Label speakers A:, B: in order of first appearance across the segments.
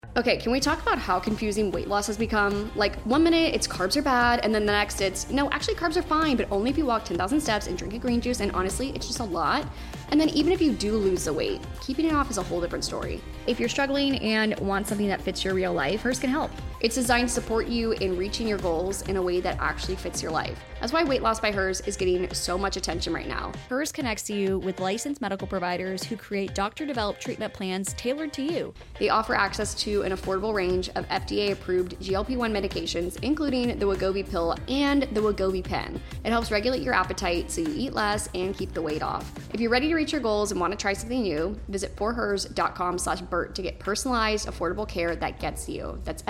A: Okay, can we talk about how confusing weight loss has become? Like, 1 minute it's carbs are bad, and then the next it's, no, actually carbs are fine, but only if you walk 10,000 steps and drink a green juice, and honestly, it's just a lot. And then even if you do lose the weight, keeping it off is a whole different story.
B: If you're struggling and want something that fits your real life, Hers can help.
A: It's designed to support you in reaching your goals in a way that actually fits your life. That's why Weight Loss by Hers is getting so much attention right now.
B: Hers connects you with licensed medical providers who create doctor-developed treatment plans tailored to you.
A: They offer access to an affordable range of FDA-approved GLP-1 medications, including the Wegovy pill and the Wegovy pen. It helps regulate your appetite so you eat less and keep the weight off. If you're ready to reach your goals and want to try something new, visit forhers.com/Bert to get personalized, affordable care that gets you. That's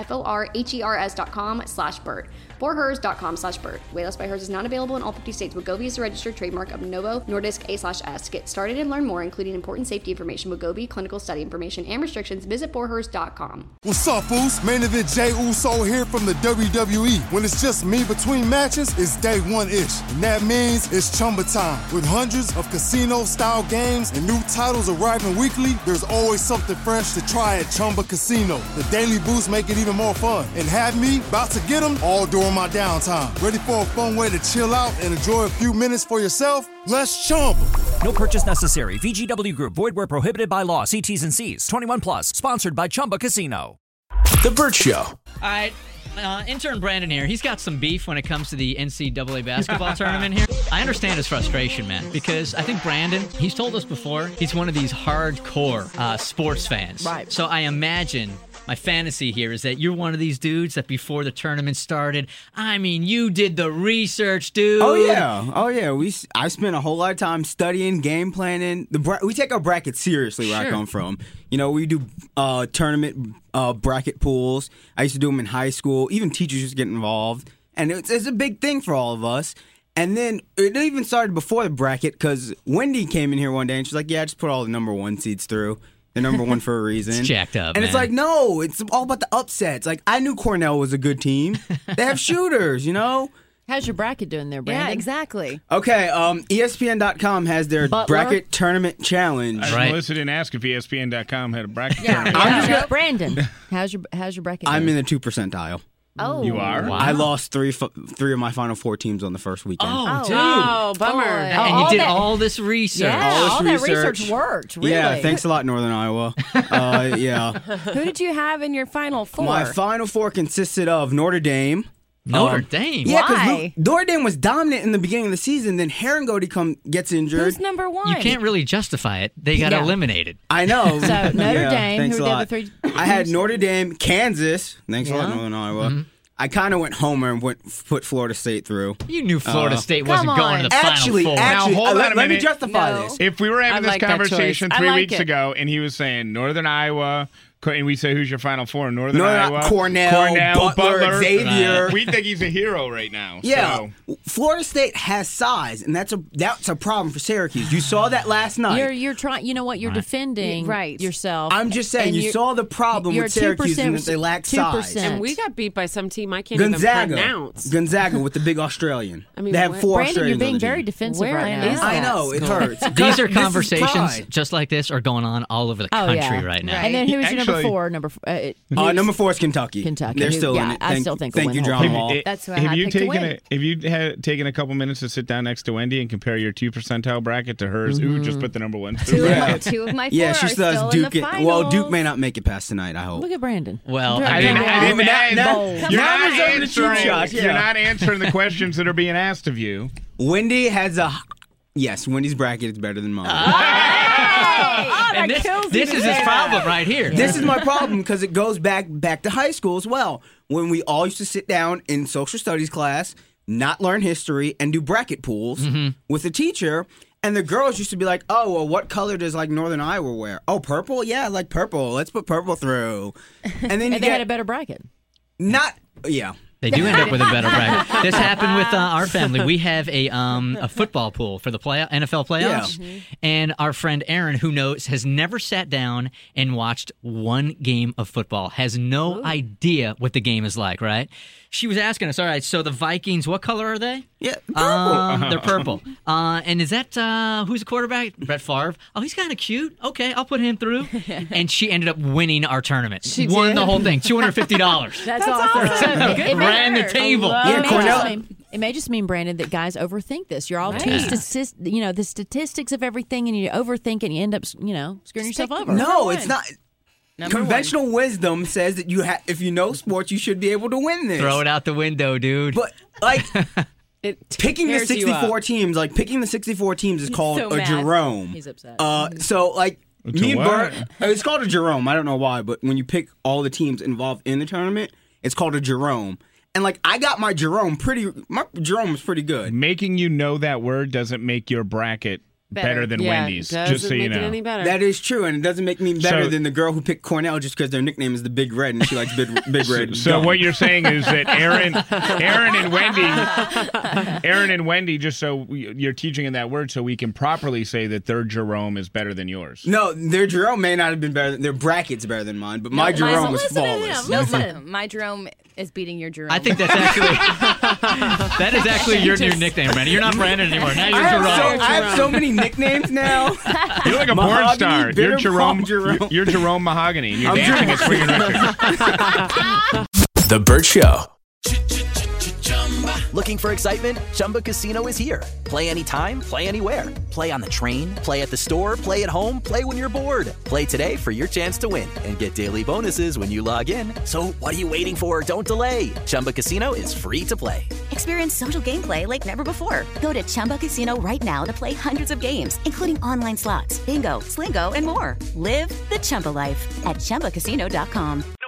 A: forhers.com/Bert. forhers.com/Bert. Weight Loss by Hers is not available in all 50 states. Wegovy is a registered trademark of Novo Nordisk A/S. To get started and learn more, including important safety information, Wegovy clinical study information, and restrictions, visit forhers.com.
C: What's up, Foos? Main event Jey Uso here from the WWE. When it's just me between matches, it's day one-ish. And that means it's Chumba time. With hundreds of casino-style games and new titles arriving weekly, there's always something fresh to try at Chumba Casino. The daily boosts make it even more fun. And have me about to get them all during my downtime. Ready for a fun way to chill out and enjoy a few minutes for yourself? Let's Chumba.
D: No purchase necessary. VGW Group. Void where prohibited by law. See T's and C's. 21 plus. Sponsored by Chumba Casino.
E: The Bert Show.
F: All right. Intern Brandon here. He's got some beef when it comes to the NCAA basketball tournament here. I understand his frustration, man, because I think Brandon, he's told us before, he's one of these hardcore sports fans.
G: Right.
F: So I imagine my fantasy here is that you're one of these dudes that before the tournament started, I mean, you did the research, dude.
H: Oh, yeah. I spent a whole lot of time studying, game planning. We take our brackets seriously where I come from. You know, we do tournament bracket pools. I used to do them in high school. Even teachers used to get involved. And it's a big thing for all of us. And then it even started before the bracket because Wendy came in here one day and she's like, yeah, just put all the number one seeds through. They're number one for a reason.
F: It's jacked up,
H: and
F: man.
H: it's like, no, it's all about the upsets. Like, I knew Cornell was a good team. They have shooters, you know?
G: How's your bracket doing there, Brandon?
I: Yeah, exactly.
H: Okay, ESPN.com has their bracket tournament challenge.
J: Melissa didn't ask if ESPN.com had a bracket tournament.
G: Brandon, how's your bracket
H: I'm
G: doing?
H: in the 2 percentile.
G: Oh,
J: you are?
F: Wow.
H: I lost three of my Final Four teams on the first weekend.
F: Oh, dude.
I: Oh, bummer.
F: And you did all this research.
G: Yeah,
H: all
G: that research worked, really.
H: Yeah, thanks a lot, Northern Iowa. Yeah.
I: Who did you have in your Final Four?
H: My Final Four consisted of Notre Dame.
F: Notre Dame?
H: Yeah,
I: Why?
H: because Notre Dame was dominant in the beginning of the season, then Herringody gets injured.
I: Who's number one?
F: You can't really justify it. They got eliminated.
H: I know.
I: So, Notre Dame,
H: thanks
I: who
H: a
I: were the
H: lot.
I: other three?
H: I had Notre Dame, Kansas. Thanks a lot, Northern Iowa.
F: Mm-hmm.
H: I kind of went homer and put Florida State through.
F: You knew Florida State wasn't
I: come
F: going to the
H: Actually,
F: Final Four.
J: Now, hold on a
H: let me
J: minute.
H: justify
I: No.
H: this.
J: If we were having
I: I
J: this
I: like that
J: conversation
I: choice. I
J: 3
I: like
J: weeks
I: it.
J: ago, and he was saying Northern Iowa, and we say, who's your Final Four? Northern Iowa,
H: Cornell, Butler, Xavier.
J: We think he's a hero right now.
H: Yeah,
J: So.
H: Florida State has size, and that's a problem for Syracuse. You saw that last night.
G: You're trying. You know what? You're defending yourself.
H: I'm just saying,
G: And
H: you saw the problem
G: you're
H: with Syracuse
G: 2%,
H: and that they lack size.
G: 2%.
I: And we got beat by some team I can't even pronounce.
H: Gonzaga with the big Australian.
I: I mean,
H: they have four
G: Brandon,
H: Australians
G: you're being
H: on the
G: very
H: team.
G: defensive
I: Where
G: right now.
I: is
H: I know, it hurts.
F: These are
H: This is
F: conversations
H: pride.
F: just like this are going on all over the country right now.
G: And then who's your number
J: Actually-
G: four?
H: Number 4 is Kentucky.
G: Kentucky.
H: They're still in
G: Yeah,
H: it.
G: I still think
H: Thank
G: will
H: you,
G: win
H: John
G: the whole
H: Wall.
G: thing.
I: That's who I
J: Have you
I: picked to win.
J: taken a couple minutes to sit down next to Wendy and compare your 2 percentile bracket to hers? Ooh, just put the number one.
I: Two of my four
H: Yeah, she
I: are
H: still
I: still
H: has
I: in
H: Duke.
I: the
H: Well, Duke
I: finals.
H: may not make it past tonight, I hope.
G: Look at Brandon.
F: Well,
J: I didn't
H: You're not reserving the cheap shots.
J: You're not answering the questions that are being asked of you.
H: Wendy has Wendy's bracket is better than mine.
F: and this is his problem right here.
H: This is my problem because it goes back to high school as well, when we all used to sit down in social studies class, not learn history, and do bracket pools with the teacher. And the girls used to be like, oh, well, what color does Northern Iowa wear? Oh, purple? Yeah, I like purple. Let's put purple through. And then
G: And they had a better bracket.
H: Yeah.
F: They do end up with a better bracket. This happened with our family. We have a football pool for the NFL playoffs. Yeah. And our friend Aaron, who knows, has never sat down and watched one game of football, has no idea what the game is like, right? She was asking us, all right, so the Vikings, what color are they?
H: Yeah, purple.
F: They're purple. And is that, who's the quarterback? Brett Favre. Oh, he's kind of cute. Okay, I'll put him through. And she ended up winning our tournament.
I: She
F: won the whole thing, $250.
G: That's awesome.
F: It ran the table.
H: Yeah, Cornell.
G: It may just mean, Brandon, that guys overthink this. You're all too the statistics of everything, and you overthink, and you end up, screwing yourself over.
H: No, it's not. Conventional wisdom says that if you know sports, you should be able to win this.
F: Throw it out the window, dude.
H: But picking the 64 teams, is called a Jerome.
G: He's upset.
H: Me and Bert, it's called a Jerome. I don't know why, but when you pick all the teams involved in the tournament, it's called a Jerome. And I got my Jerome was pretty good.
J: Making you know that word doesn't make your bracket better than Wendy's, just so you know.
I: Any better.
H: That is true, and it doesn't make me better than the girl who picked Cornell just because their nickname is the Big Red, and she likes Big Red.
J: So what you're saying is that Aaron and Wendy, just so you're teaching in that word, so we can properly say that their Jerome is better than yours.
H: No, their Jerome may not have been better. Their bracket's better than mine, but my Jerome was flawless.
A: Listen, my Jerome is beating your Jerome.
F: I think that's actually your new nickname, Brandon. You're not Brandon anymore. Now you're Jerome.
H: I have so many nicknames now.
J: You're like a porn star. You're Jerome. You're Jerome Mahogany. You're dancing at Swingin' Richard.
E: The Bert Show. Looking for excitement? Chumba Casino is here. Play anytime, play anywhere. Play on the train, play at the store, play at home, play when you're bored. Play today for your chance to win and get daily bonuses when you log in. So what are you waiting for? Don't delay. Chumba Casino is free to play.
K: Experience social gameplay like never before. Go to Chumba Casino right now to play hundreds of games, including online slots, bingo, Slingo, and more. Live the Chumba life at ChumbaCasino.com.